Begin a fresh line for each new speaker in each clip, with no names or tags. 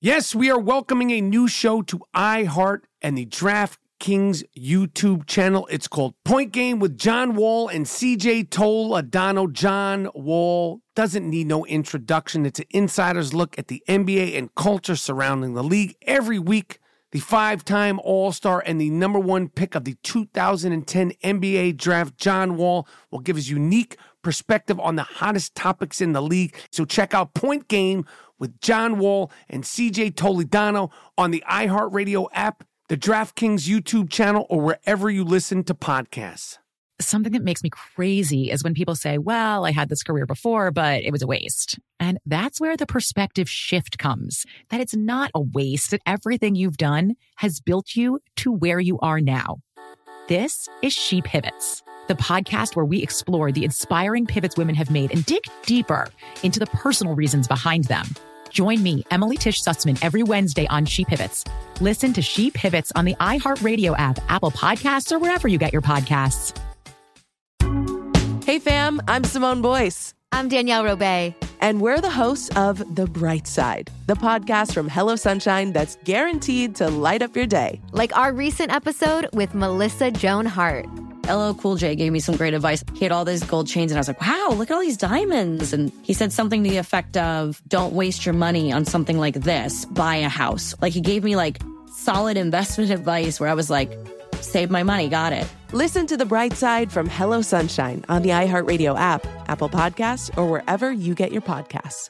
Yes, we are welcoming a new show to iHeart and the DraftKings YouTube channel. It's called Point Game with John Wall and CJ Toledano. John Wall doesn't need no introduction. It's an insider's look at the NBA and culture surrounding the league. Every week, the five-time All-Star and the number one pick of the 2010 NBA Draft, John Wall, will give his unique perspective on the hottest topics in the league. So check out Point Game with John Wall and CJ Toledano on the iHeartRadio app, the DraftKings YouTube channel, or wherever you listen to podcasts.
Something that makes me crazy is when people say, well, I had this career before, but it was a waste. And that's where the perspective shift comes, that it's not a waste, that everything you've done has built you to where you are now. This is She Pivots, the podcast where we explore the inspiring pivots women have made and dig deeper into the personal reasons behind them. Join me, Emily Tish Sussman, every Wednesday on She Pivots. Listen to She Pivots on the iHeartRadio app, Apple Podcasts, or wherever you get your podcasts.
Hey fam, I'm Simone Boyce.
I'm Danielle Robay.
And we're the hosts of The Bright Side, the podcast from Hello Sunshine that's guaranteed to light up your day.
Like our recent episode with Melissa Joan Hart.
LL Cool J gave me some great advice. He had all these gold chains and I was like, wow, look at all these diamonds. And he said something to the effect of, don't waste your money on something like this, buy a house. Like he gave me like solid investment advice where I was like, save my money, got it.
Listen to The Bright Side from Hello Sunshine on the iHeartRadio app, Apple Podcasts, or wherever you get your podcasts.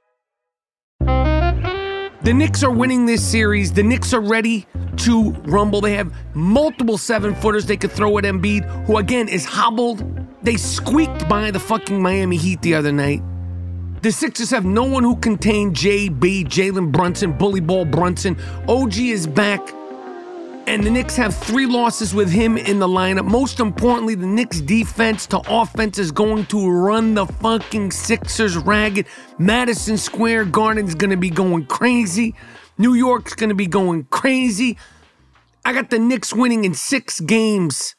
The Knicks are winning this series. The Knicks are ready to rumble. They have multiple seven-footers they could throw at Embiid, who, again, is hobbled. They squeaked by the fucking Miami Heat the other night. The Sixers have no one who contain JB, Jalen Brunson, Bully Ball Brunson. OG is back. And the Knicks have 3 losses with him in the lineup. Most importantly, the Knicks defense to offense is going to run the fucking Sixers ragged. Madison Square Garden is going to be going crazy. New York's going to be going crazy. I got the Knicks winning in 6 games.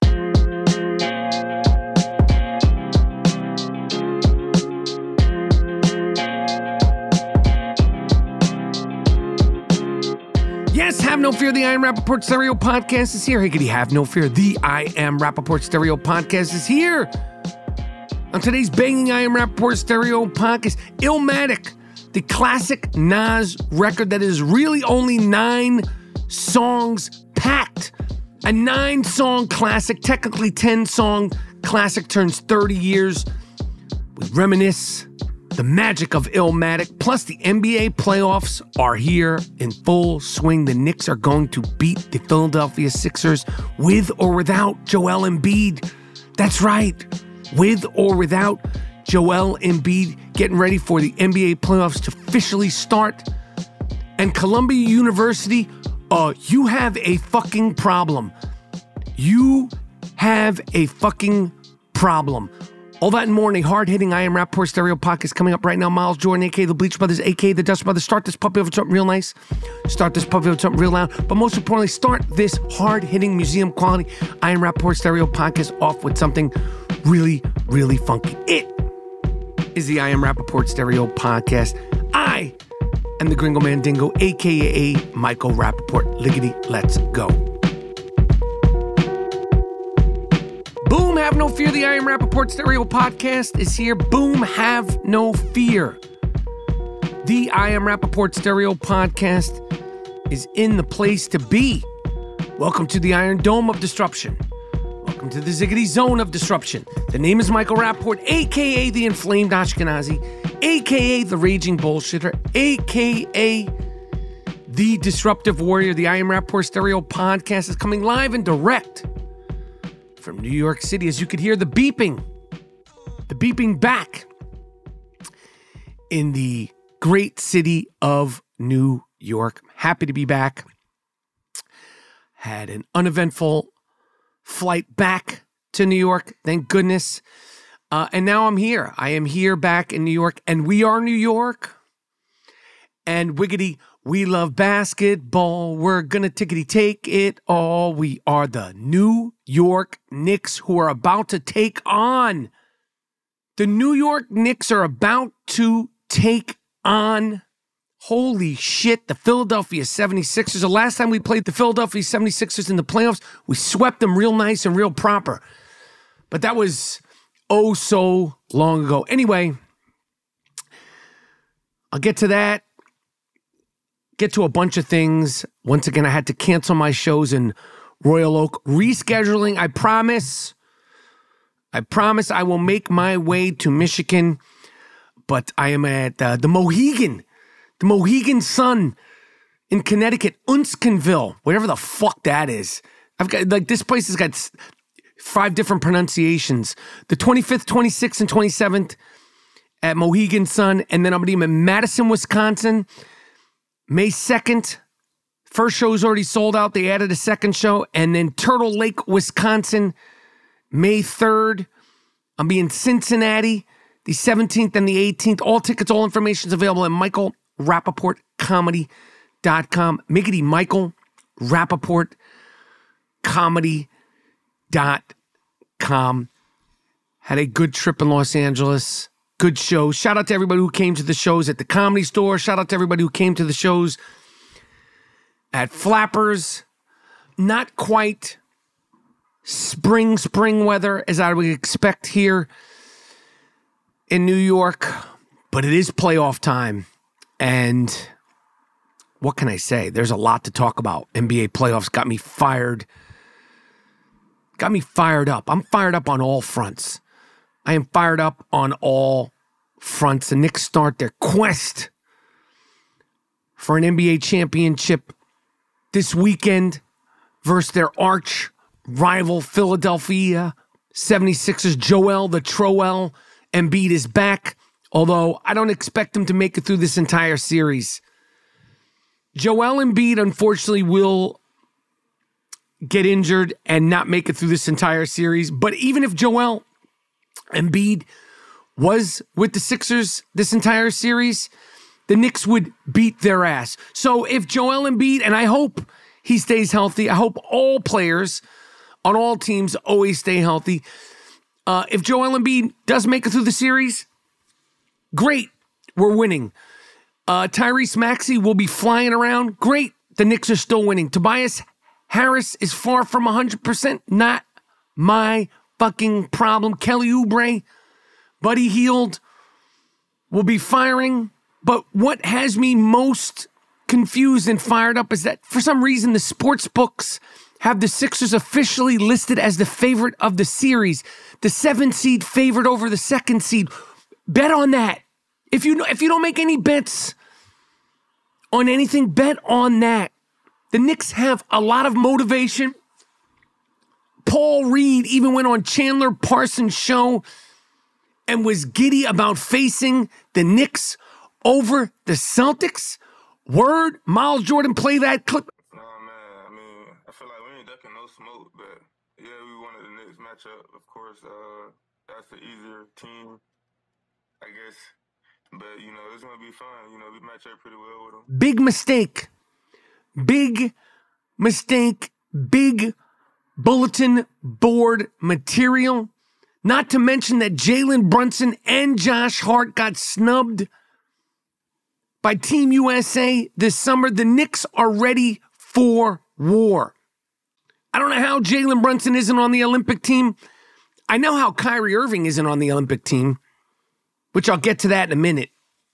Yes, have no fear. The I Am Rappaport Stereo Podcast is here. Hey, could you have no fear? The I Am Rappaport Stereo Podcast is here. On today's banging I Am Rappaport Stereo Podcast, Illmatic, the classic Nas record that is really only 9 songs packed. A 9-song classic, technically 10-song classic, turns 30 years. We reminisce the magic of Illmatic, plus the NBA playoffs are here in full swing. The Knicks are going to beat the Philadelphia Sixers with or without Joel Embiid. That's right, with or without Joel Embiid, getting ready for the NBA playoffs to officially start. And Columbia University, you have a fucking problem. You have a fucking problem. All that and more in a hard-hitting I Am Rappaport Stereo Podcast coming up right now. Miles Jordan, a.k.a. the Bleach Brothers, a.k.a. the Dust Brothers. Start this puppy with something real nice. Start this puppy with something real loud. But most importantly, start this hard-hitting museum-quality I Am Rappaport Stereo Podcast off with something really, really funky. It is the I Am Rappaport Stereo Podcast. I am the Gringo Mandingo, a.k.a. Michael Rappaport. Liggity, let's go. Boom, have no fear. The I Am Rappaport Stereo Podcast is here. Boom, have no fear. The I Am Rappaport Stereo Podcast is in the place to be. Welcome to the Iron Dome of Disruption. Welcome to the Ziggity Zone of Disruption. The name is Michael Rappaport, a.k.a. the Inflamed Ashkenazi, a.k.a. the Raging Bullshitter, a.k.a. the Disruptive Warrior. The I Am Rappaport Stereo Podcast is coming live and direct from New York City, as you could hear the beeping back in the great city of New York. Happy to be back. Had an uneventful flight back to New York, thank goodness. And now I'm here. I am here back in New York, and we are New York. And wiggity, we love basketball. We're gonna tickety take it all. We are the New York Knicks, who are about to take on. The New York Knicks are about to take on Holy shit, the Philadelphia 76ers. The last time we played the Philadelphia 76ers in the playoffs, we swept them real nice and real proper. But that was oh so long ago. Anyway, I'll get to that. Get to a bunch of things. Once again, I had to cancel my shows in Royal Oak. Rescheduling, I promise I will make my way to Michigan. But I am at the Mohegan Sun in Connecticut, Unsconville, whatever the fuck that is. I've got, like, this place has got 5 different pronunciations. The 25th, 26th, and 27th at Mohegan Sun. And then I'm going to be in Madison, Wisconsin, May 2nd. First show is already sold out. They added a second show. And then Turtle Lake, Wisconsin, May 3rd. I'll be in Cincinnati, the 17th and the 18th. All tickets, all information is available at MichaelRapaportComedy.com. Miggity Michael Rapaport Comedy.com. Had a good trip in Los Angeles. Good show. Shout out to everybody who came to the shows at the Comedy Store. Shout out to everybody who came to the shows at Flappers. Not quite spring weather as I would expect here in New York, but it is playoff time. And what can I say? There's a lot to talk about. NBA playoffs got me fired up. I'm fired up on all fronts. I am fired up on all fronts. The Knicks start their quest for an NBA championship this weekend versus their arch rival Philadelphia 76ers. Joel the Troel Embiid is back, although I don't expect him to make it through this entire series. Joel Embiid, unfortunately, will get injured and not make it through this entire series. But even if Joel Embiid was with the Sixers this entire series, the Knicks would beat their ass. So if Joel Embiid, and I hope he stays healthy, I hope all players on all teams always stay healthy. If Joel Embiid does make it through the series, great, we're winning. Tyrese Maxey will be flying around. Great, the Knicks are still winning. Tobias Harris is far from 100%. Not my fucking problem. Kelly Oubre, Buddy Hield will be firing. But what has me most confused and fired up is that for some reason the sports books have the Sixers officially listed as the favorite of the series. The 7th seed favored over the 2nd seed. Bet on that. If you don't make any bets on anything, bet on that. The Knicks have a lot of motivation. Paul Reed even went on Chandler Parsons' show and was giddy about facing the Knicks over the Celtics. Word, Miles Jordan, play that clip.
Nah, man, I mean, I feel like we ain't ducking no smoke, but yeah, we wanted the Knicks matchup. Of course, that's the easier team, I guess. But, you know, it's going to be fun. You know, we match up pretty well with them.
Big mistake. Big mistake. Big bulletin board material. Not to mention that Jalen Brunson and Josh Hart got snubbed by Team USA this summer. The Knicks are ready for war. I don't know how Jalen Brunson isn't on the Olympic team. I know how Kyrie Irving isn't on the Olympic team, which I'll get to that in a minute.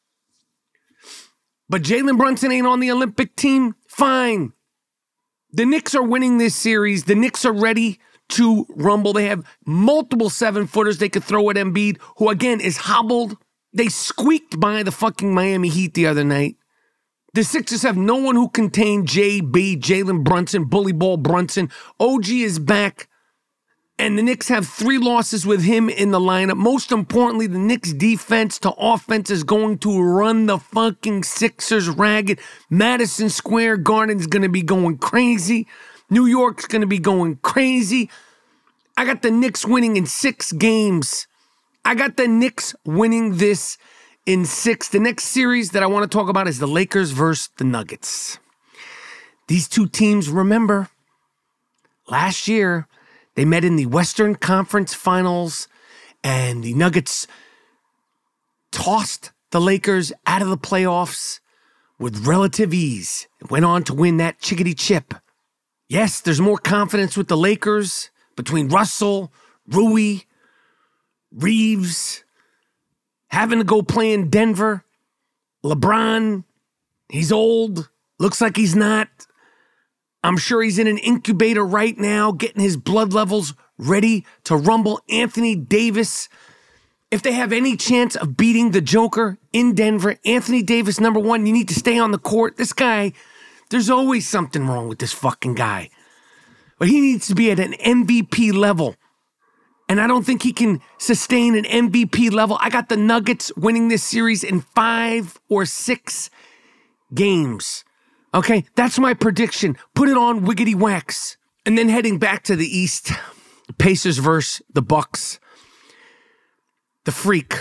But Jalen Brunson ain't on the Olympic team? Fine. The Knicks are winning this series. The Knicks are ready to rumble. They have multiple 7-footers they could throw at Embiid, who again is hobbled. They squeaked by the fucking Miami Heat the other night. The Sixers have no one who contain JB, Jalen Brunson, Bully Ball Brunson. OG is back. And the Knicks have 3 losses with him in the lineup. Most importantly, the Knicks defense to offense is going to run the fucking Sixers ragged. Madison Square Garden's going to be going crazy. New York's going to be going crazy. I got the Knicks winning in 6 games. I got the Knicks winning this in 6. The next series that I want to talk about is the Lakers versus the Nuggets. These two teams, remember, last year, they met in the Western Conference Finals, and the Nuggets tossed the Lakers out of the playoffs with relative ease. Went on to win that chickadee chip. Yes, there's more confidence with the Lakers between Russell, Rui, Reeves, having to go play in Denver. LeBron, he's old. Looks like he's not. I'm sure he's in an incubator right now, getting his blood levels ready to rumble. Anthony Davis, if they have any chance of beating the Joker in Denver, Anthony Davis, number one, you need to stay on the court. This guy, there's always something wrong with this fucking guy. But he needs to be at an MVP level. And I don't think he can sustain an MVP level. I got the Nuggets winning this series in 5 or 6 games. Okay, that's my prediction. Put it on Wiggity Wax. And then heading back to the East, Pacers versus the Bucks. The freak,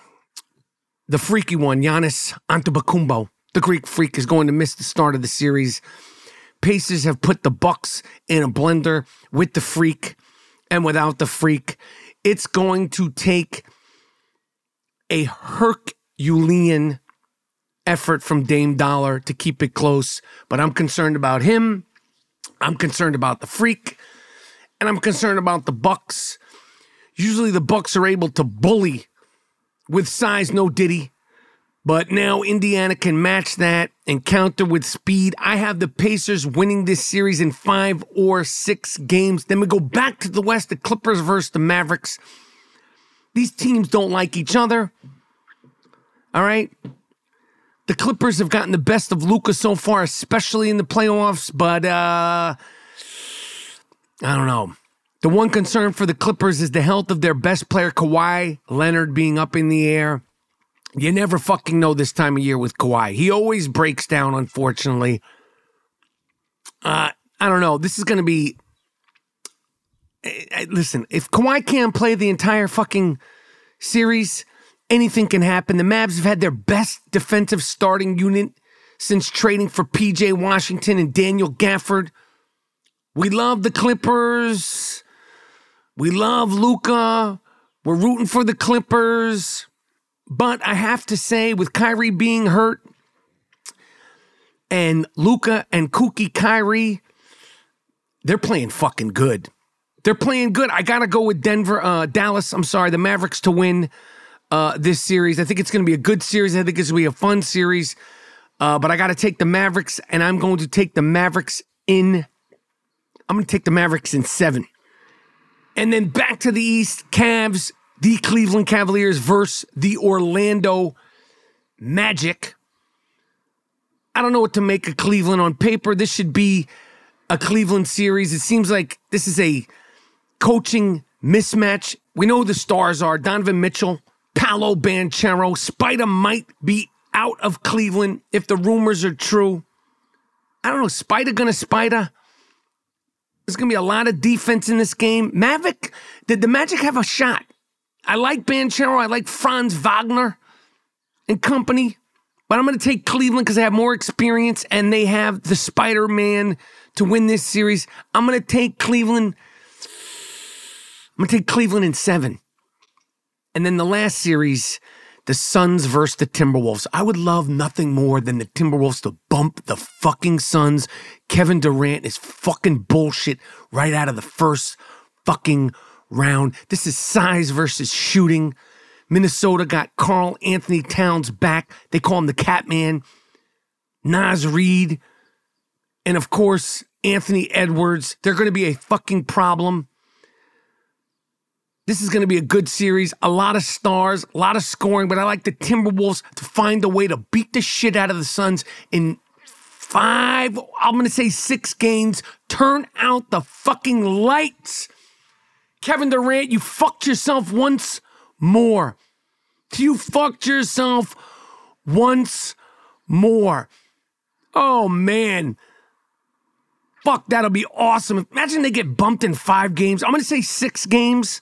the freaky one, Giannis Antetokounmpo, the Greek freak, is going to miss the start of the series. Pacers have put the Bucks in a blender with the freak and without the freak. It's going to take a Herculean effort from Dame Dollar to keep it close, but I'm concerned about him. I'm concerned about the freak, and I'm concerned about the Bucks. Usually the Bucks are able to bully with size, no Diddy, but now Indiana can match that and counter with speed. I have the Pacers winning this series in 5 or 6 games. Then we go back to the West, the Clippers versus the Mavericks. These teams don't like each other. All right? The Clippers have gotten the best of Luka so far, especially in the playoffs, but I don't know. The one concern for the Clippers is the health of their best player, Kawhi Leonard, being up in the air. You never fucking know this time of year with Kawhi. He always breaks down, unfortunately. I don't know. This is going to be... Listen, if Kawhi can't play the entire fucking series, anything can happen. The Mavs have had their best defensive starting unit since trading for P.J. Washington and Daniel Gafford. We love the Clippers. We love Luka. We're rooting for the Clippers. But I have to say, with Kyrie being hurt and Luka and Kookie Kyrie, they're playing fucking good. They're playing good. I got to go with the Mavericks to win this series. I think it's going to be a good series. I think it's going to be a fun series. But I got to take the Mavericks, and I'm going to take the Mavericks in 7. And then back to the East, Cavs, the Cleveland Cavaliers versus the Orlando Magic. I don't know what to make of Cleveland on paper. This should be a Cleveland series. It seems like this is a coaching mismatch. We know who the stars are. Donovan Mitchell, Paolo Banchero. Spider might be out of Cleveland if the rumors are true. I don't know. Spider gonna Spider? There's going to be a lot of defense in this game. Did the Magic have a shot? I like Banchero. I like Franz Wagner and company. But I'm going to take Cleveland because they have more experience and they have the Spider-Man to win this series. I'm going to take Cleveland. I'm going to take Cleveland in 7. And then the last series, the Suns versus the Timberwolves. I would love nothing more than the Timberwolves to bump the fucking Suns. Kevin Durant is fucking bullshit right out of the first fucking round. This is size versus shooting. Minnesota got Karl Anthony Towns back. They call him the Catman. Naz Reid. And of course, Anthony Edwards. They're going to be a fucking problem. This is going to be a good series. A lot of stars, a lot of scoring, but I like the Timberwolves to find a way to beat the shit out of the Suns in 5, I'm going to say 6 games. Turn out the fucking lights. Kevin Durant, you fucked yourself once more. You fucked yourself once more. Oh, man. Fuck, that'll be awesome. Imagine they get bumped in 5 games. I'm going to say 6 games.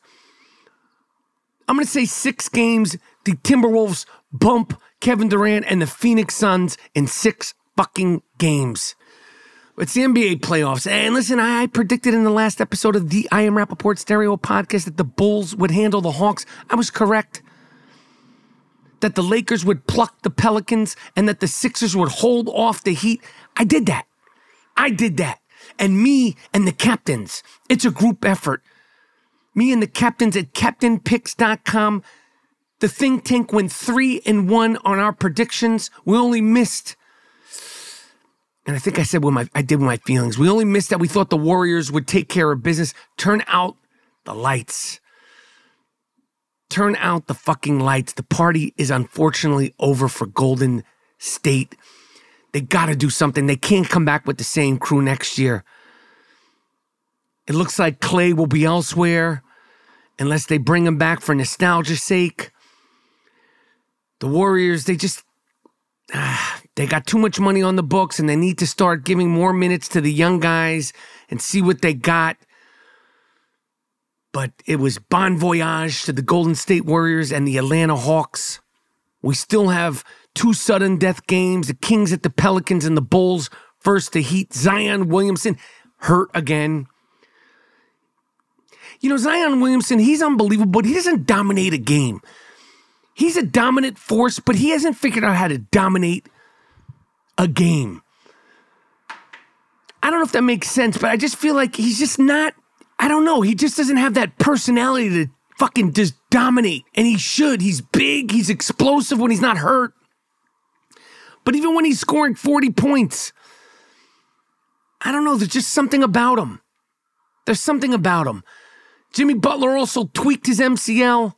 I'm going to say 6 games. The Timberwolves bump Kevin Durant and the Phoenix Suns in 6 fucking games. It's the NBA playoffs. And listen, I predicted in the last episode of the I Am Rappaport Stereo podcast that the Bulls would handle the Hawks. I was correct. that the Lakers would pluck the Pelicans and that the Sixers would hold off the Heat. I did that. And me and the captains, it's a group effort. Me and the captains at CaptainPicks.com, the think tank went 3-1 on our predictions. We only missed, and I think I said I did with my feelings. We only missed that we thought the Warriors would take care of business. Turn out the lights. Turn out the fucking lights. The party is unfortunately over for Golden State. They got to do something. They can't come back with the same crew next year. It looks like Clay will be elsewhere unless they bring him back for nostalgia's sake. The Warriors, they got too much money on the books and they need to start giving more minutes to the young guys and see what they got. But it was bon voyage to the Golden State Warriors and the Atlanta Hawks. We still have 2 sudden death games, the Kings at the Pelicans and the Bulls versus the Heat. Zion Williamson hurt again. You know, Zion Williamson, he's unbelievable, but he doesn't dominate a game. He's a dominant force, but he hasn't figured out how to dominate a game. I don't know if that makes sense, but I just feel like he's just not, I don't know, he just doesn't have that personality to fucking just dominate. And he should. He's big, he's explosive when he's not hurt. But even when he's scoring 40 points, I don't know, there's just something about him. There's something about him. Jimmy Butler also tweaked his MCL.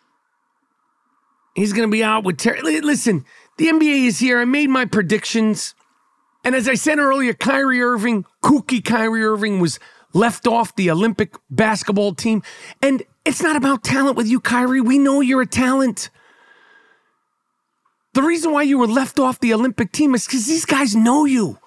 He's going to be out with Terry. Listen, the NBA is here. I made my predictions. And as I said earlier, kooky Kyrie Irving was left off the Olympic basketball team. And it's not about talent with you, Kyrie. We know you're a talent. The reason why you were left off the Olympic team is because these guys know you.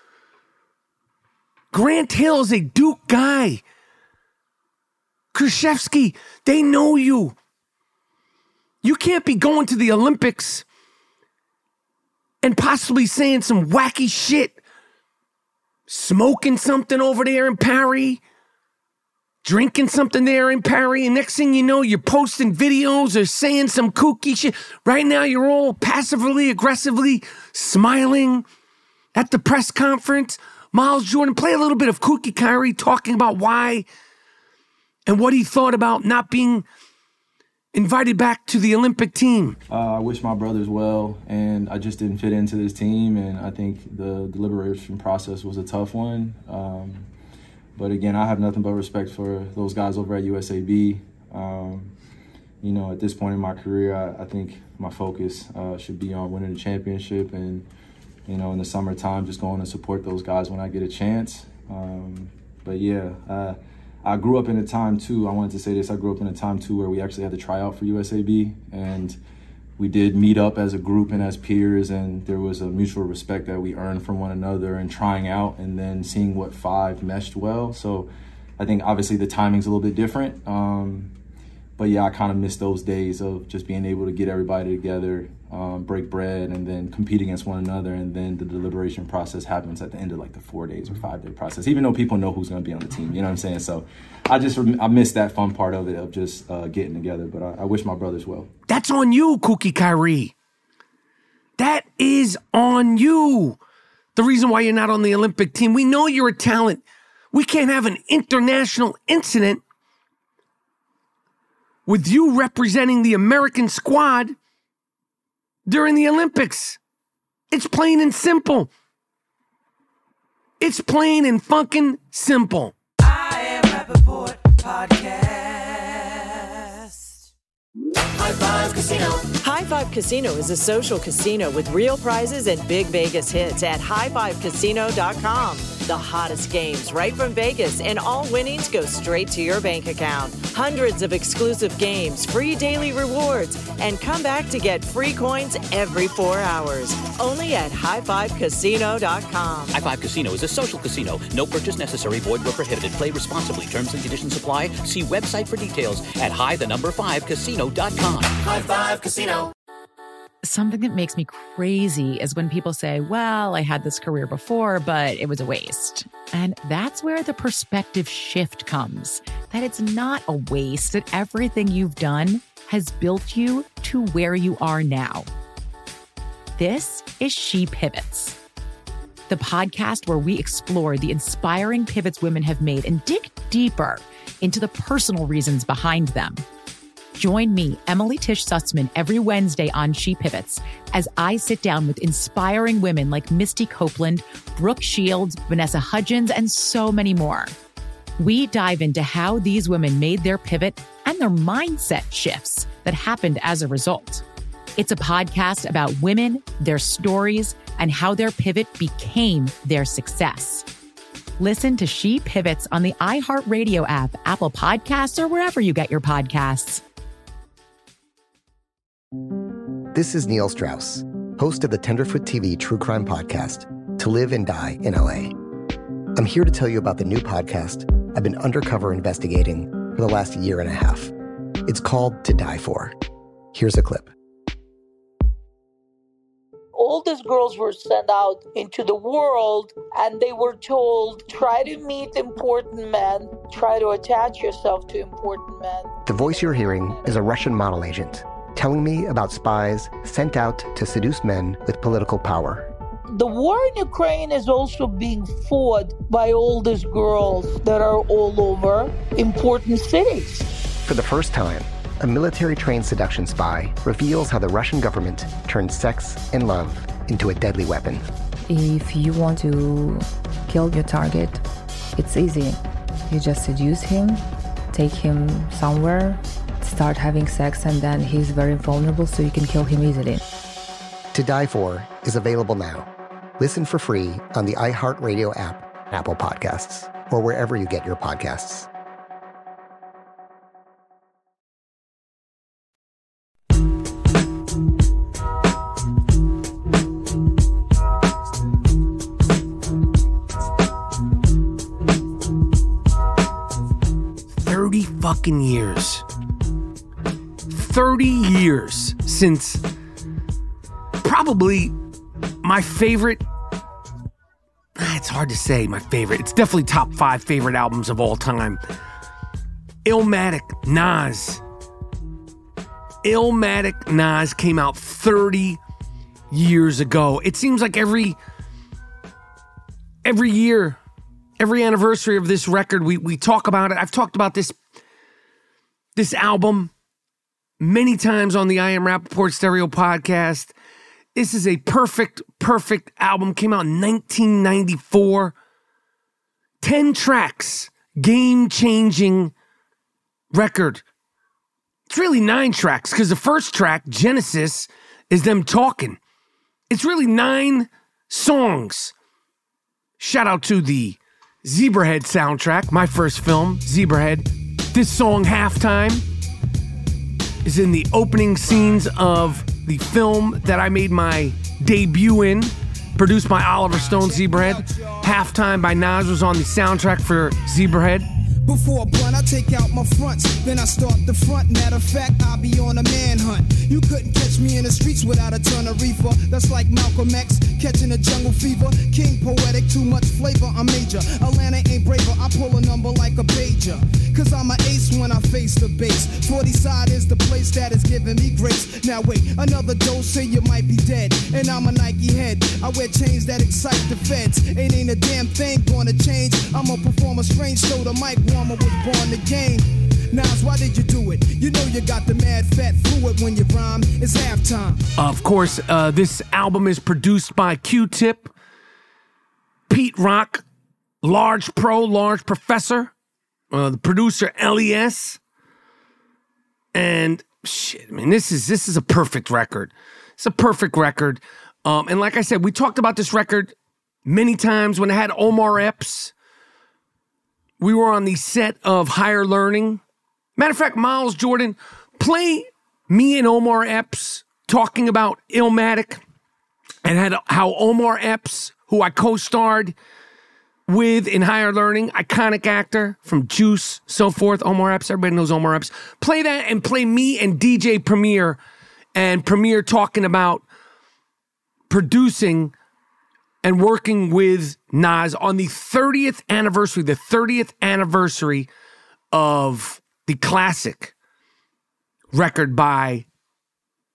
Grant Hill is a Duke guy. Krzyzewski, they know you. You can't be going to the Olympics and possibly saying some wacky shit, smoking something over there in Paris, drinking something there in Paris, and next thing you know, you're posting videos or saying some kooky shit. Right now, you're all passively, aggressively smiling at the press conference. Miles Jordan, play a little bit of kooky Kyrie talking about why and what he thought about not being invited back to the Olympic team.
I wish my brothers well, and I just didn't fit into this team, and I think the deliberation process was a tough one. But again, I have nothing but respect for those guys over at USAB. You know, at this point in my career, I think my focus should be on winning the championship and, you know, in the summertime, just going to support those guys when I get a chance. But yeah, I grew up in a time too, I wanted to say this, I grew up in a time too where we actually had to try out for USAB, and we did meet up as a group and as peers, and there was a mutual respect that we earned from one another and trying out and then seeing what 5 meshed well. So I think obviously the timing's a little bit different. But yeah, I kind of miss those days of just being able to get everybody together, break bread, and then compete against one another. And then the deliberation process happens at the end of like the 4 days or 5 day process, even though people know who's going to be on the team. You know what I'm saying? So I miss that fun part of it, of just getting together. But I wish my brothers well.
That's on you, Kookie Kyrie. That is on you. The reason why you're not on the Olympic team, we know you're a talent. We can't have an international incident with you representing the American squad during the Olympics. It's plain and simple. It's plain and fucking simple.
I Am Rappaport Podcast. High Five Casino.
High Five Casino is a social casino with real prizes and big Vegas hits at highfivecasino.com. The hottest games right from Vegas, and all winnings go straight to your bank account. Hundreds of exclusive games, free daily rewards, and come back to get free coins every 4 hours. Only at highfivecasino.com.
High Five Casino is a social casino. No purchase necessary. Void where prohibited. Play responsibly. Terms and conditions apply. See website for details at high5casino.com.
High Five Casino.
Something that makes me crazy is when people say, well, I had this career before, but it was a waste. And that's where the perspective shift comes, that it's not a waste, that everything you've done has built you to to where you are now. This is She Pivots, the podcast where we explore the inspiring pivots women have made and dig deeper into the personal reasons behind them. Join me, Emily Tish Sussman, every Wednesday on She Pivots as I sit down with inspiring women like Misty Copeland, Brooke Shields, Vanessa Hudgens, and so many more. We dive into how these women made their pivot and their mindset shifts that happened as a result. It's a podcast about women, their stories, and how their pivot became their success. Listen to She Pivots on the iHeartRadio app, Apple Podcasts, or wherever you get your podcasts.
This is Neil Strauss, host of the Tenderfoot TV true crime podcast, To Live and Die in LA. I'm here to tell you about the new podcast I've been undercover investigating for the last year and a half. It's called To Die For. Here's a clip.
All these girls were sent out into the world and they were told, try to meet important men, try to attach yourself to important men.
The voice you're hearing is a Russian model agent telling me about spies sent out to seduce men with political power.
The war in Ukraine is also being fought by all these girls that are all over important cities.
For the first time, a military-trained seduction spy reveals how the Russian government turned sex and love into a deadly weapon.
If you want to kill your target, it's easy. You just seduce him, take him somewhere, start having sex, and then he's very vulnerable, so you can kill him easily.
To Die For is available now. Listen for free on the iHeartRadio app, Apple Podcasts, or wherever you get your podcasts.
Fucking years. 30 years since probably my favorite, it's hard to say my favorite, it's definitely top 5 favorite albums of all time. Illmatic, Nas. Illmatic, Nas came out 30 years ago. It seems like every year, every anniversary of this record, we talk about it. I've talked about this album many times on the I Am Rapaport Stereo podcast. This is a perfect album. Came out in 1994. 10 tracks. Game-changing record. It's really 9 tracks because the first track, Genesis, is them talking. It's really 9 songs. Shout out to the Zebrahead soundtrack, my first film, Zebrahead. This song, Halftime, is in the opening scenes of the film that I made my debut in, produced by Oliver Stone, Zebrahead. Halftime by Nas was on the soundtrack for Zebrahead.
Before a blunt, I take out my fronts, then I start the front. Matter of fact, I'll be on a manhunt. You couldn't catch me in the streets without a ton of reefer. That's like Malcolm X catching a jungle fever. King poetic, too much flavor, I'm major. Atlanta ain't braver, I pull a number like a pager. Cause I'm an ace when I face the base. 40 side is the place that is giving me grace. Now wait, another dose and you might be dead. And I'm a Nike head, I wear chains that excite the feds. It ain't a damn thing gonna change. I'm a performer strange, so the mic warmer was born the game. Nas, why did you do it? You know you got the mad fat fluid when you rhyme. It's halftime.
Of course, this album is produced by Q-Tip, Pete Rock, Large Professor, the producer LES, and shit. I mean, this is a perfect record. It's a perfect record. And like I said, we talked about this record many times when it had Omar Epps. We were on the set of Higher Learning. Matter of fact, Miles Jordan, play me and Omar Epps talking about Illmatic and how Omar Epps, who I co-starred with in Higher Learning, iconic actor from Juice, so forth. Omar Epps, everybody knows Omar Epps. Play that and play me and DJ Premier and Premier talking about producing and working with Nas on the 30th anniversary of the classic record by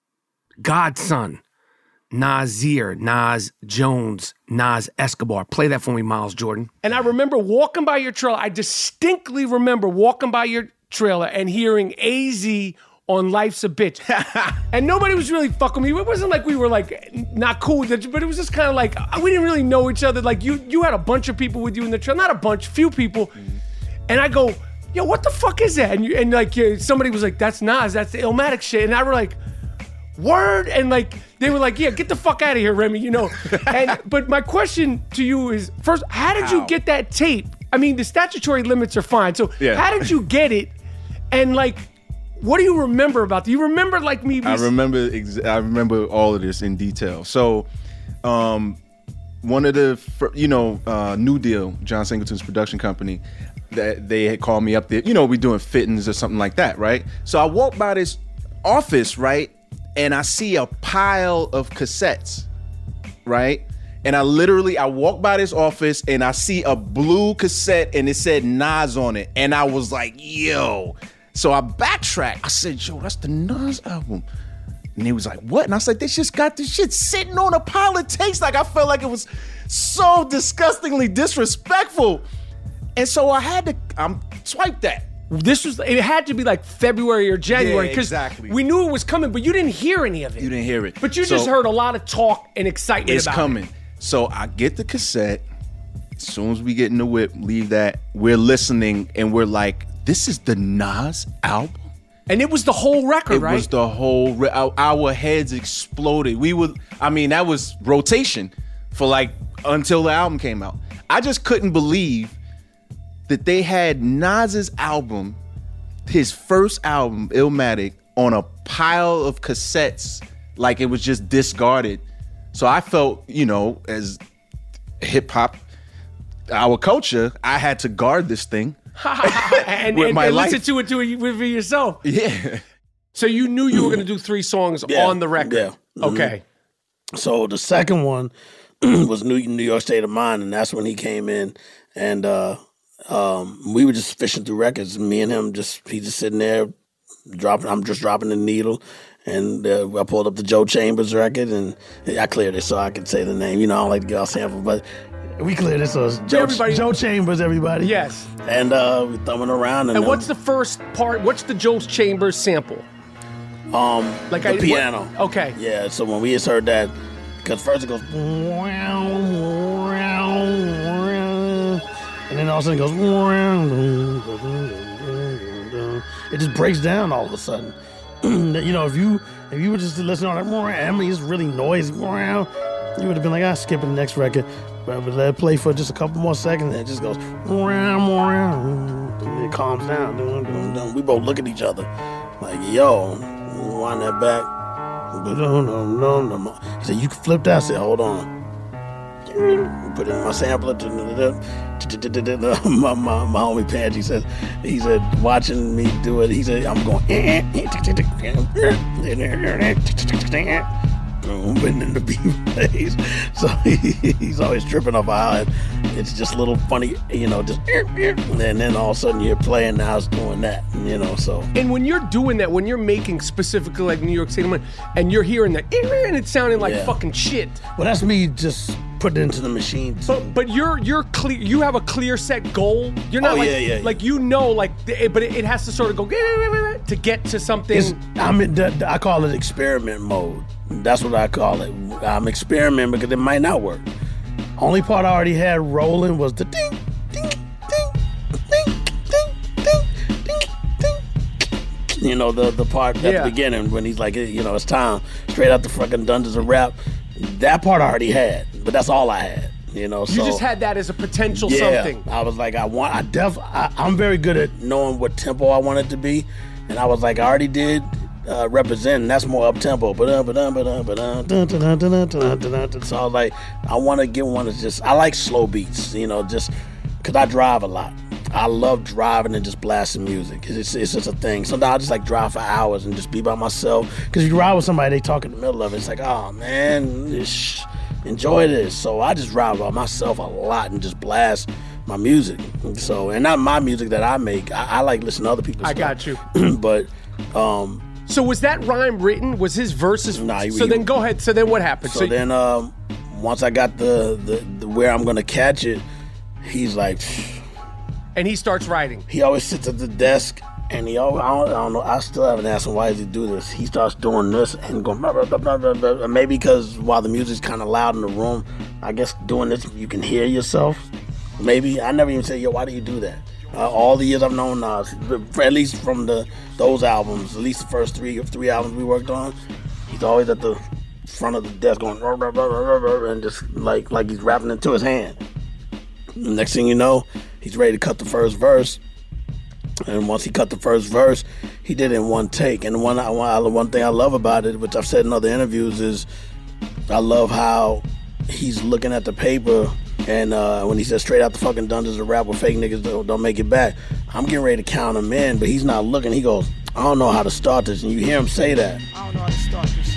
Godson, Nasir, Nas Jones, Nas Escobar. Play that for me, Miles Jordan.
And I remember walking by your trailer. I distinctly remember walking by your trailer and hearing AZ on Life's a Bitch. And nobody was really fucking with me. It wasn't like we were like not cool with it, but it was just kind of like we didn't really know each other. Like you had a bunch of people with you in the trailer. Not a bunch, few people. And I go, yo, what the fuck is that? And like somebody was like, that's Nas, that's the Illmatic shit. And I were like, word? And like they were like, yeah, get the fuck out of here, Remy, you know. But my question to you is, first, how did you get that tape? I mean, the statutory limits are fine. So how did you get it? And like, what do you remember about it? Do you remember like me?
I remember all of this in detail. So, one of the, New Deal, John Singleton's production company, that they had called me up there. We doing fittings or something like that, right? So I walk by this office, right, and I see a pile of cassettes, right? And I walk by this office and I see a blue cassette and it said Nas on it, and I was like, yo. So I backtracked. I said, yo, that's the Nas album. And he was like, what? And I was like, they just got this shit sitting on a pile of tapes. Like, I felt like it was so disgustingly disrespectful. And so I had to swipe that.
It had to be like February or January.
Yeah, exactly.
We knew it was coming, but you didn't hear any of it.
You didn't hear it.
But you just heard a lot of talk and excitement about it.
It's coming. So I get the cassette. As soon as we get in the whip, leave that. We're listening and we're like, this is the Nas album?
And it was the whole record, right?
It was the whole our heads exploded. That was rotation for like until the album came out. I just couldn't believe that they had Nas's album, his first album, Illmatic, on a pile of cassettes, like it was just discarded. So I felt, as hip hop, our culture, I had to guard this thing.
and listen to it with yourself.
Yeah.
So you knew you were going to do 3 songs on the record.
Yeah. Mm-hmm.
Okay.
So the second one was New York State of Mind, and that's when he came in, and we were just fishing through records. Me and him he just sitting there I'm just dropping the needle, and I pulled up the Joe Chambers record, and I cleared it so I could say the name. I don't like to get off sample, but we cleared it, so it's Joe Chambers, everybody.
Yes.
And we're thumbing around.
And what's the first part? What's the Joe Chambers sample?
The piano.
Okay.
Yeah, so when we just heard that, because first it goes, and then all of a sudden it goes, it just breaks down all of a sudden. If you were just to listen to that, it's really noisy, you would have been like, skip the next record. But let it play for just a couple more seconds, and it just goes, and it calms down. We both look at each other like, yo, wind that back. He said, you can flip that. I said, hold on. Put it in my sampler. My homie Panch, he said, watching me do it, he said, I'm going, and then the beat plays. So he's always tripping off how it's just a little funny, just, and then all of a sudden you're playing, now it's doing that, so.
And when you're doing that, when you're making specifically like New York City, and you're hearing that, and it's sounding like fucking shit.
Well, that's me just putting it into the machine.
But you're clear. You have a clear set goal. You're not but it has to sort of go to get to something.
I call it experiment mode. That's what I call it. I'm experimenting because it might not work. Only part I already had rolling was the ding, ding, ding, ding, ding, ding, ding, ding. The part at the beginning when he's like, it's time, straight out the fucking Dungeons of Rap. That part I already had, but that's all I had. You
just had that as a potential something.
I was like, I'm very good at knowing what tempo I want it to be, and I was like, I already did Represent, and that's more up tempo. So I was like, I want to get one that's just, I like slow beats, just because I drive a lot. I love driving and just blasting music. It's just a thing. Sometimes I just like drive for hours and just be by myself. Because if you ride with somebody, they talk in the middle of it. It's like, oh man, enjoy this. So I just drive by myself a lot and just blast my music. So, and not my music that I make. I like listening to other people's stuff.
I got you.
But
So was that rhyme written? Was his verses?
Nah,
then go ahead. So then what happened?
So then once I got the where I'm gonna catch it, he's like,
and he starts writing.
He always sits at the desk and he always, I don't know, I still haven't asked him why does he do this. He starts doing this and going blah, blah, blah, blah, blah, blah. Maybe because while the music's kind of loud in the room, I guess doing this you can hear yourself. Maybe I never even say, yo, why do you do that? All the years I've known Nas, at least from those albums, at least the first three albums we worked on, he's always at the front of the desk going rah, rah, rah, rah, rah, and just like he's rapping into his hand. The next thing you know, he's ready to cut the first verse. And once he cut the first verse, he did it in one take. And one thing I love about it, which I've said in other interviews, is I love how he's looking at the paper. And when he says straight out the fucking dungeons of rap where fake niggas don't make it back, I'm getting ready to count him in, but he's not looking. He goes, I don't know how to start this. And you hear him say that.
I don't know how to start this.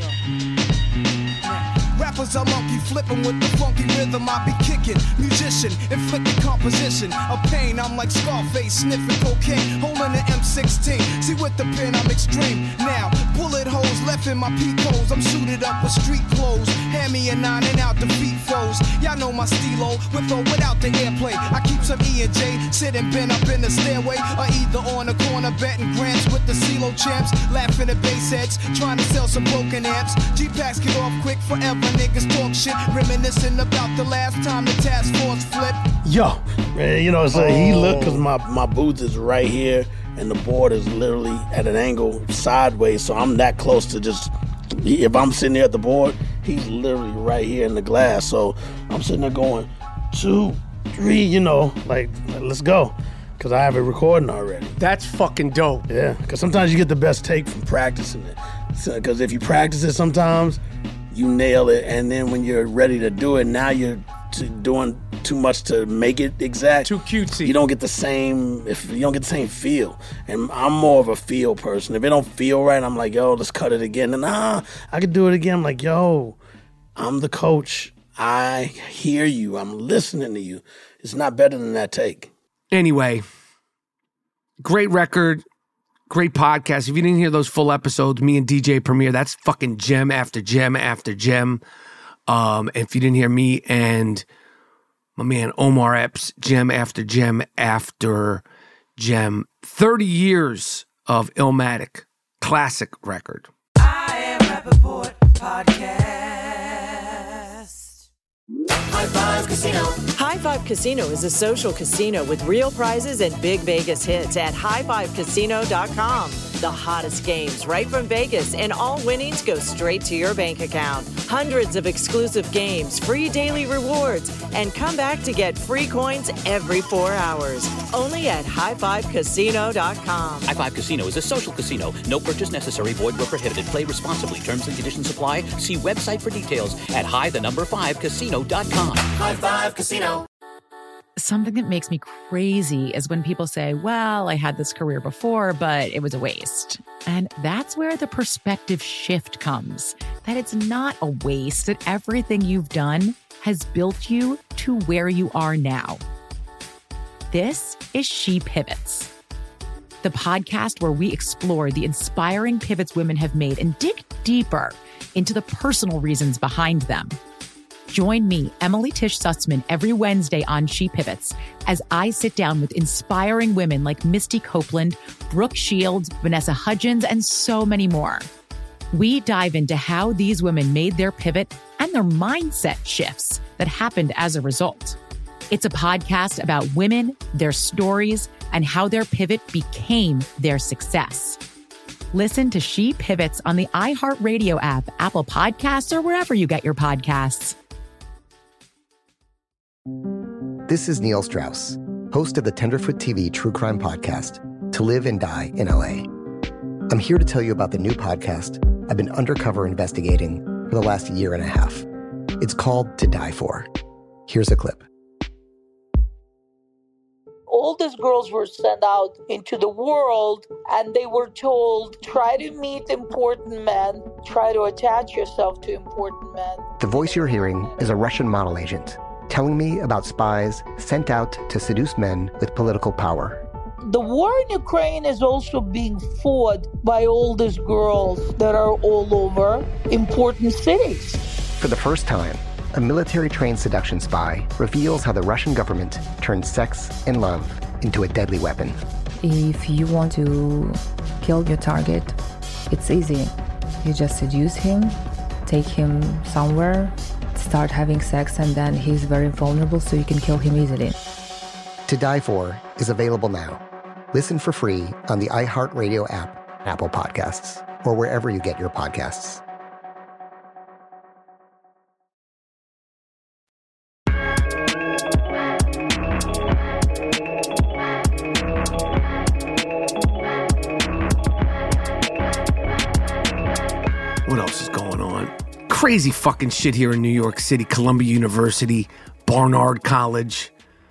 Rappers are monkey flipping with the funky rhythm I be kicking. Musician, inflicting composition of pain. I'm like Scarface, sniffing cocaine, holding an M16. See with the pen I'm extreme. Now, bullet holes left in my peak holes. I'm suited up with street clothes. Hand me a 9 and out the beat foes. Y'all know my stilo, with or without the airplay. I keep some E and J, sitting bent up in the stairway, or either on the corner betting grants with the CeeLo champs, laughing at bass heads, trying to sell some broken amps. G-Packs get off quick forever. Niggas talk shit, reminiscing about the last time the task force flipped.
Yo, man, you know, so he looked, because my booth is right here, and the board is literally at an angle sideways, so I'm that close to just, if I'm sitting there at the board, he's literally right here in the glass, so I'm sitting there going, 2, 3, you know, like, let's go. Because I have it recording already.
That's fucking dope.
Yeah, because sometimes you get the best take from practicing it. Because if you practice it sometimes, you nail it, and then when you're ready to do it, now you're doing too much to make it exact.
Too cutesy.
You don't get the same feel. And I'm more of a feel person. If it don't feel right, I'm like, yo, let's cut it again. And I could do it again. I'm like, yo, I'm the coach. I hear you. I'm listening to you. It's not better than that take.
Anyway, great record. Great podcast. If you didn't hear those full episodes, me and DJ Premier, that's fucking gem after gem after gem. If you didn't hear me and my man Omar Epps, gem after gem after gem. 30 years of Illmatic, classic record.
I Am Rappaport Podcast. High Five Casino.
High Five Casino is a social casino with real prizes and big Vegas hits at highfivecasino.com. The hottest games right from Vegas, and all winnings go straight to your bank account. Hundreds of exclusive games, free daily rewards, and come back to get free coins every 4 hours. Only at highfivecasino.com.
High Five Casino is a social casino. No purchase necessary. Void where prohibited. Play responsibly. Terms and conditions apply. See website for details at high5casino.com.
High Five Casino.
Something that makes me crazy is when people say, well, I had this career before, but it was a waste. And that's where the perspective shift comes, that it's not a waste, that everything you've done has built you to where you are now. This is She Pivots, the podcast where we explore the inspiring pivots women have made and dig deeper into the personal reasons behind them. Join me, Emily Tish Sussman, every Wednesday on She Pivots as I sit down with inspiring women like Misty Copeland, Brooke Shields, Vanessa Hudgens, and so many more. We dive into how these women made their pivot and their mindset shifts that happened as a result. It's a podcast about women, their stories, and how their pivot became their success. Listen to She Pivots on the iHeartRadio app, Apple Podcasts, or wherever you get your podcasts.
This is Neil Strauss, host of the Tenderfoot TV true crime podcast, To Live and Die in LA. I'm here to tell you about the new podcast I've been undercover investigating for the last year and a half. It's called To Die For. Here's a clip.
All these girls were sent out into the world and they were told, try to meet important men, try to attach yourself to important men.
The voice you're hearing is a Russian model agent telling me about spies sent out to seduce men with political power.
the war in Ukraine is also being fought by all these girls that are all over important cities.
For the first time, a military-trained seduction spy reveals how the Russian government turned sex and love into a deadly weapon.
If you want to kill your target, it's easy. You just seduce him, take him somewhere, start having sex, and then he's very vulnerable, so you can kill him easily.
To Die For is available now. Listen for free on the iHeartRadio app, Apple Podcasts, or wherever you get your podcasts.
What else is going on? Crazy fucking shit here in New York City. Columbia University, Barnard College,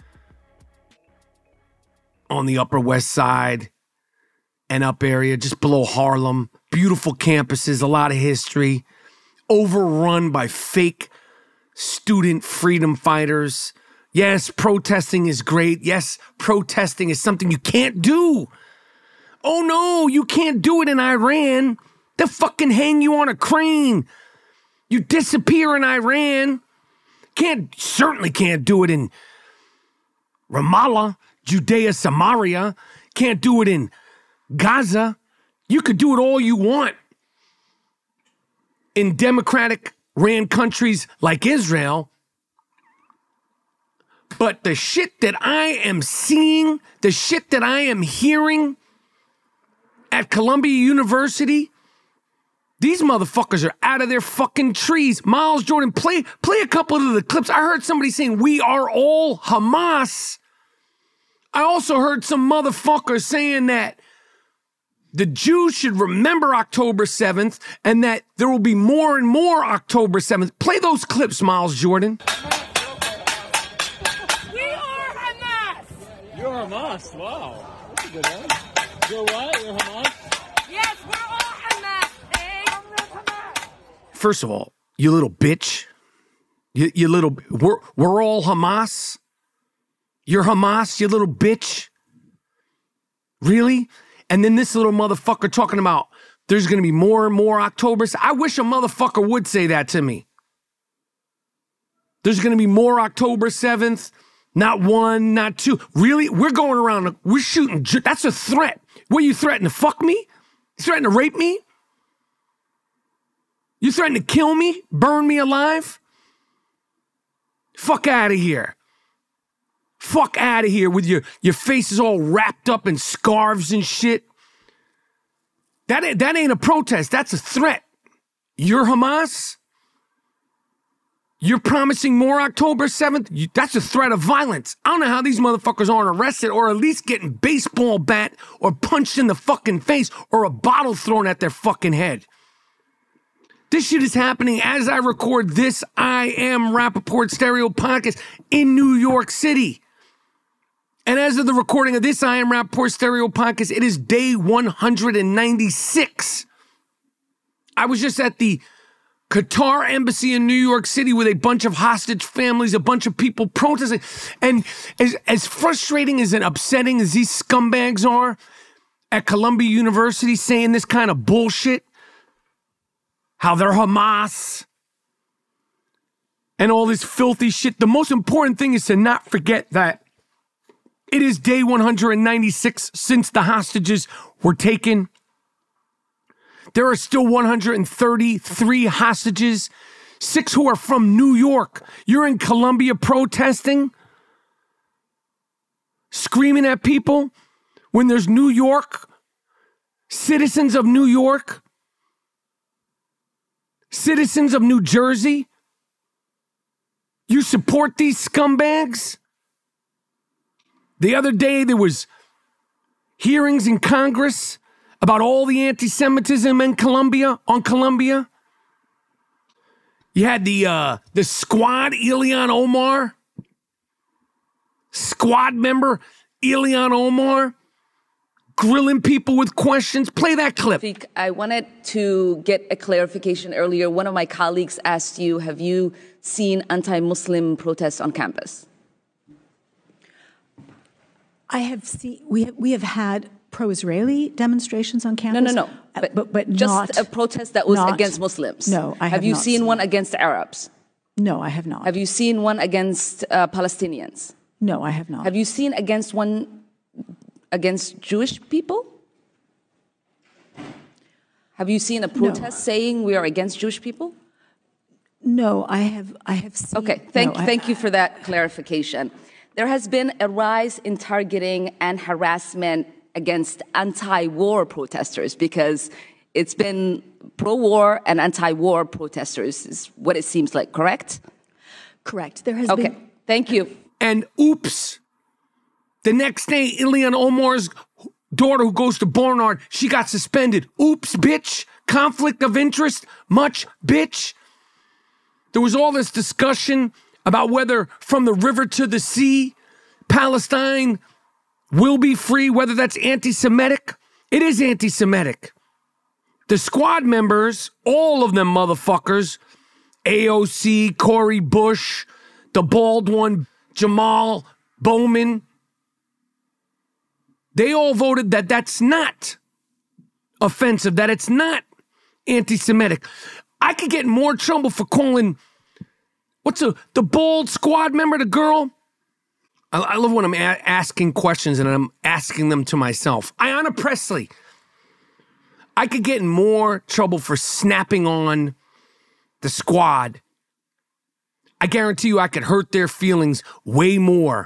on the Upper West Side and up area, just below Harlem. Beautiful campuses, a lot of history. Overrun by fake student freedom fighters. Yes, protesting is great. Yes, protesting is something you can't do. Oh no, you can't do it in Iran. They'll fucking hang you on a crane. You disappear in Iran. Certainly can't do it in Ramallah, Judea, Samaria. Can't do it in Gaza. You could do it all you want in democratic ran countries like Israel. But the shit that I am seeing, the shit that I am hearing at Columbia University, these motherfuckers are out of their fucking trees. Miles Jordan, play a couple of the clips. I heard somebody saying, we are all Hamas. I also heard some motherfuckers saying that the Jews should remember October 7th and that there will be more and more October 7th. Play those clips, Miles Jordan.
We are Hamas. You're Hamas. Wow. That's a good one. You're what? You're Hamas? Yes, we're all Hamas.
First of all, you little bitch. You little... We're all Hamas? You're Hamas, you little bitch? Really? And then this little motherfucker talking about there's going to be more and more Octobers. I wish a motherfucker would say that to me. There's going to be more October 7th. Not one, not two. Really? We're going around, we're shooting. That's a threat. What, you threatening to fuck me? You threatening to rape me? You threatening to kill me? Burn me alive? Fuck out of here. Fuck out of here with your faces all wrapped up in scarves and shit. That ain't a protest. That's a threat. You're Hamas? You're promising more October 7th? That's a threat of violence. I don't know how these motherfuckers aren't arrested or at least getting baseball bat or punched in the fucking face or a bottle thrown at their fucking head. This shit is happening as I record this I Am Rappaport Stereo podcast in New York City. And as of the recording of this I Am Rappaport Stereo podcast, it is day 196. I was just at the Qatar Embassy in New York City with a bunch of hostage families, a bunch of people protesting. And as frustrating as and upsetting as these scumbags are at Columbia University saying this kind of bullshit, how they're Hamas and all this filthy shit, the most important thing is to not forget that it is day 196 since the hostages were taken. There are still 133 hostages, 6 who are from New York. You're in Columbia protesting, screaming at people when there's New York, citizens of New York, citizens of New Jersey. You support these scumbags? The other day there was hearings in Congress about all the anti-Semitism in Columbia, on Columbia. You had the squad, Ilhan Omar, squad member Ilhan Omar, grilling people with questions. Play that clip.
I wanted to get a clarification earlier. One of my colleagues asked you, have you seen anti-Muslim protests on campus?
I have seen, we have had pro-Israeli demonstrations on campus.
No.
But
just
not
a protest that was
not-
against Muslims.
No, I have
you
not
seen
seen
one
that.
against Arabs?
No, I have not.
Have you seen one against Palestinians?
No, I have not.
Have you seen one against Jewish people? Have you seen a protest saying we are against Jewish people?
No, I have seen.
Okay, thank you for that clarification. There has been a rise in targeting and harassment against anti-war protesters because it's been pro-war and anti-war protesters is what it seems like, correct?
Correct. There has
been...
been...
Okay, thank you.
And oops, the next day, Ilhan Omar's daughter who goes to Barnard, she got suspended. Oops, bitch. Conflict of interest, much, bitch. There was all this discussion about whether from the river to the sea, Palestine will be free, whether that's anti-Semitic. It is anti-Semitic. The squad members, all of them motherfuckers, AOC, Cori Bush, the bald one, Jamal Bowman, they all voted that that's not offensive, that it's not anti-Semitic. I could get in more trouble for calling, the bald squad member, the girl? I love when I'm asking questions and I'm asking them to myself. Ayanna Pressley. I could get in more trouble for snapping on the squad. I guarantee you I could hurt their feelings way more.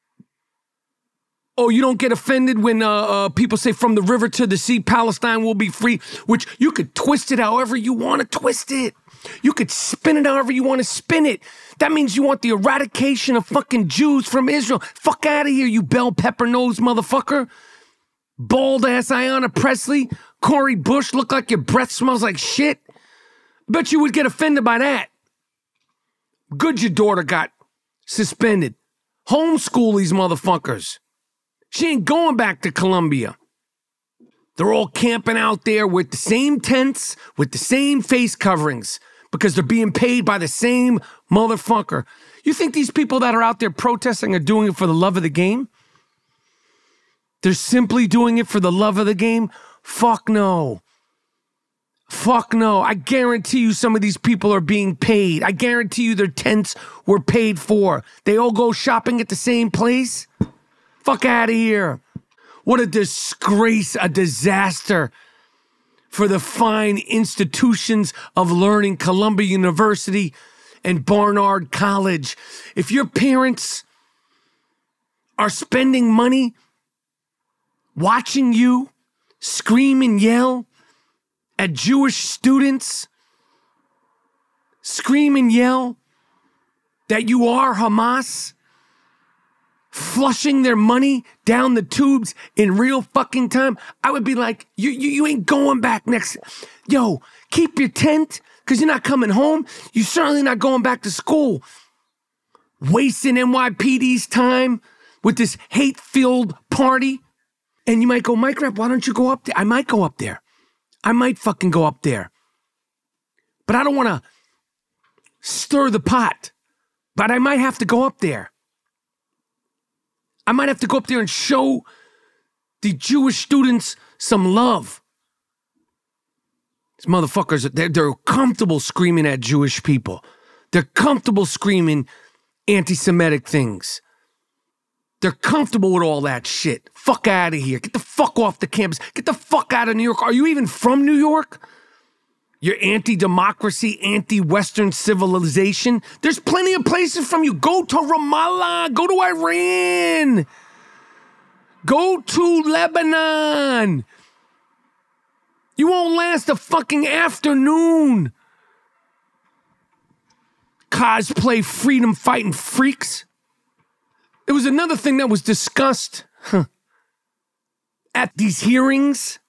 Oh, you don't get offended when people say from the river to the sea, Palestine will be free, which you could twist it however you want to twist it. You could spin it however you want to spin it. That means you want the eradication of fucking Jews from Israel. Fuck out of here, you bell pepper nose motherfucker. Bald ass Ayanna Pressley, Cori Bush, look like your breath smells like shit. Bet you would get offended by that. Good your daughter got suspended. Homeschool these motherfuckers. She ain't going back to Columbia. They're all camping out there with the same tents, with the same face coverings, because they're being paid by the same motherfucker. You think these people that are out there protesting are doing it for the love of the game? They're simply doing it for the love of the game? Fuck no. Fuck no. I guarantee you some of these people are being paid. I guarantee you their tents were paid for. They all go shopping at the same place? Fuck out of here. What a disgrace, a disaster for the fine institutions of learning, Columbia University and Barnard College. If your parents are spending money watching you scream and yell at Jewish students, scream and yell that you are Hamas, flushing their money down the tubes in real fucking time, I would be like, you ain't going back next. Yo, keep your tent, because you're not coming home. You're certainly not going back to school. Wasting NYPD's time with this hate-filled party. And you might go, Mike Rapp, why don't you go up there? I might go up there. I might fucking go up there. But I don't want to stir the pot. But I might have to go up there. I might have to go up there and show the Jewish students some love. These motherfuckers, they're comfortable screaming at Jewish people. They're comfortable screaming anti-Semitic things. They're comfortable with all that shit. Fuck out of here. Get the fuck off the campus. Get the fuck out of New York. Are you even from New York? You're anti-democracy, anti-Western civilization. There's plenty of places from you. Go to Ramallah. Go to Iran. Go to Lebanon. You won't last a fucking afternoon. Cosplay freedom fighting freaks. There was another thing that was discussed at these hearings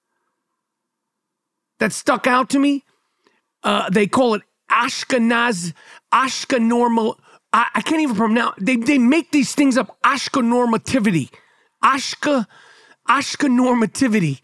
that stuck out to me. They call it Ashkenormativity. I can't even pronounce. They make these things up. Ashkenormativity. Ashkenormativity.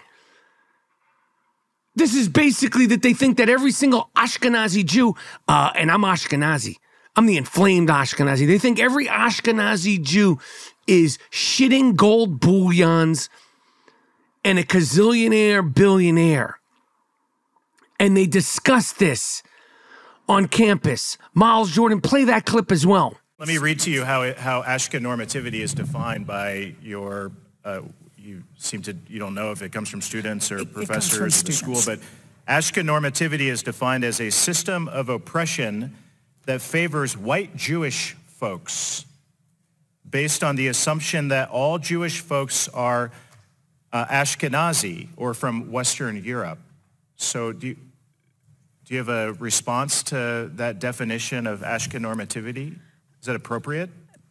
This is basically that they think that every single Ashkenazi Jew, and I'm Ashkenazi, I'm the inflamed Ashkenazi. They think every Ashkenazi Jew is shitting gold bullions and a gazillionaire billionaire. And they discuss this on campus. Miles Jordan, play that clip as well.
Let me read to you how Ashke normativity is defined by your, you don't know if it comes from students or professors at the school, but Ashke normativity is defined as a system of oppression that favors white Jewish folks based on the assumption that all Jewish folks are Ashkenazi or from Western Europe. So do you have a response to that definition of Ashke normativity? Is that appropriate?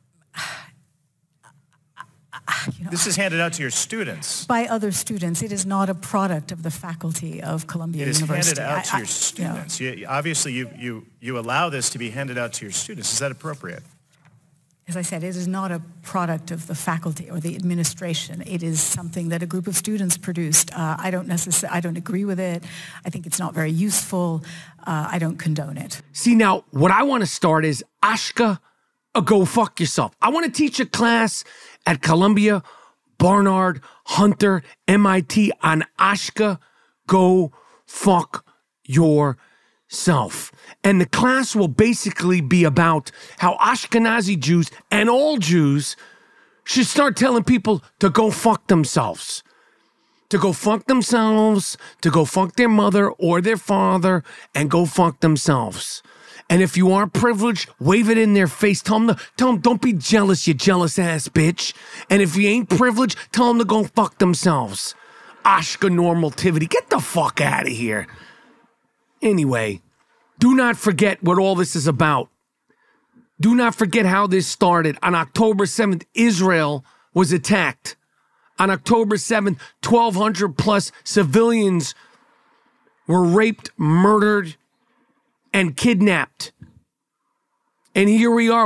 This is handed out to your students.
By other students. It is not a product of the faculty of Columbia University.
It is handed out to your students. Obviously, you allow this to be handed out to your students. Is that appropriate?
As I said, it is not a product of the faculty or the administration. It is something that a group of students produced. I don't agree with it. I think it's not very useful. I don't condone it.
See, now, what I want to start is Ashke, go fuck yourself. I want to teach a class at Columbia, Barnard, Hunter, MIT on Ashke, go fuck yourself. And the class will basically be about how Ashkenazi Jews and all Jews should start telling people to go fuck themselves. To go fuck themselves, to go fuck their mother or their father, and go fuck themselves. And if you are privileged, wave it in their face. Tell them, don't be jealous, you jealous ass bitch. And if you ain't privileged, tell them to go fuck themselves. Ashke normativity. Get the fuck out of here. Anyway, do not forget what all this is about. Do not forget how this started. On October 7th, Israel was attacked. On October 7th, 1,200 plus civilians were raped, murdered, and kidnapped. And here we are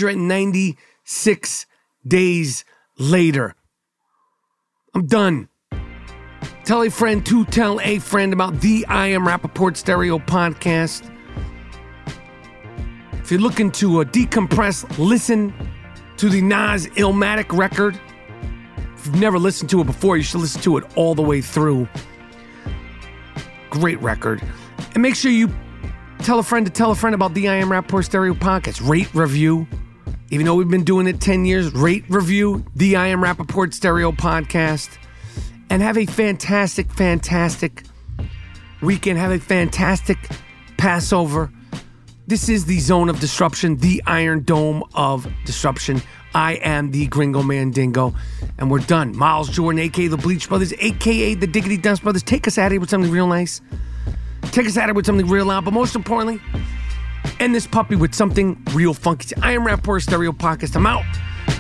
196 days later. I'm done. Tell a friend to tell a friend about the I Am Rappaport Stereo podcast. If you're looking to decompress, listen to the Nas Illmatic record. If you've never listened to it before, you should listen to it all the way through. Great record. And make sure you tell a friend about the I Am Rappaport Stereo podcast. Rate, review. Even though we've been doing it 10 years, rate, review the I Am Rappaport Stereo podcast. And have a fantastic, fantastic weekend. Have a fantastic Passover. This is the Zone of Disruption, the Iron Dome of Disruption. I am the Gringo Mandingo, and we're done. Miles Jordan, a.k.a. the Bleach Brothers, a.k.a. the Diggity Dust Brothers. Take us out of here with something real nice. Take us out of here with something real loud, but most importantly, end this puppy with something real funky. I Am Rappaport Stereo Podcast. I'm out.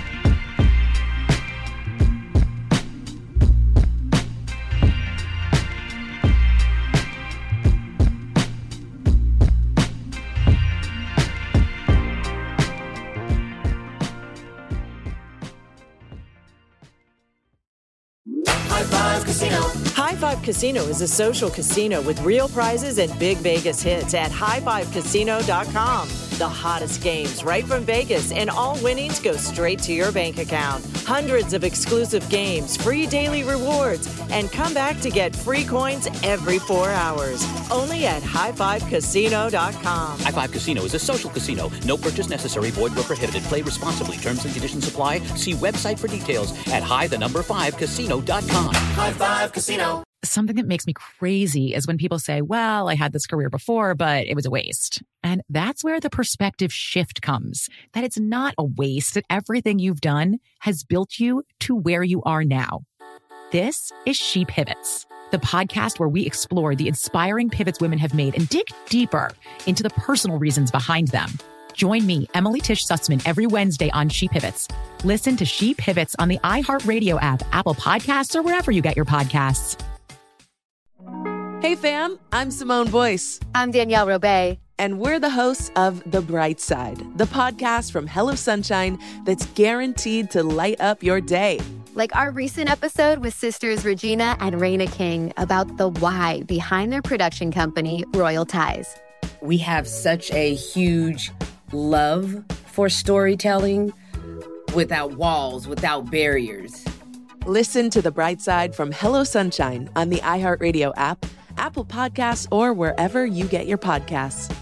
High Five Casino is a social casino with real prizes and big Vegas hits at highfivecasino.com. The hottest games right from Vegas, and all winnings go straight to your bank account. Hundreds of exclusive games, free daily rewards, and come back to get free coins every 4 hours. Only at highfivecasino.com.
High Five Casino is a social casino. No purchase necessary. Void where prohibited. Play responsibly. Terms and conditions apply. See website for details at high5casino.com.
High Five Casino.
Something that makes me crazy is when people say, well, I had this career before, but it was a waste. And that's where the perspective shift comes, that it's not a waste, that everything you've done has built you to where you are now. This is She Pivots, the podcast where we explore the inspiring pivots women have made and dig deeper into the personal reasons behind them. Join me, Emily Tish Sussman, every Wednesday on She Pivots. Listen to She Pivots on the iHeartRadio app, Apple Podcasts, or wherever you get your podcasts.
Hey fam, I'm Simone Boyce.
I'm Danielle Robay.
And we're the hosts of The Bright Side, the podcast from Hello Sunshine that's guaranteed to light up your day.
Like our recent episode with sisters Regina and Raina King about the why behind their production company, Royal Ties.
We have such a huge
love for storytelling without walls, without barriers.
Listen to The Bright Side from Hello Sunshine on the iHeartRadio app, Apple Podcasts, or wherever you get your podcasts.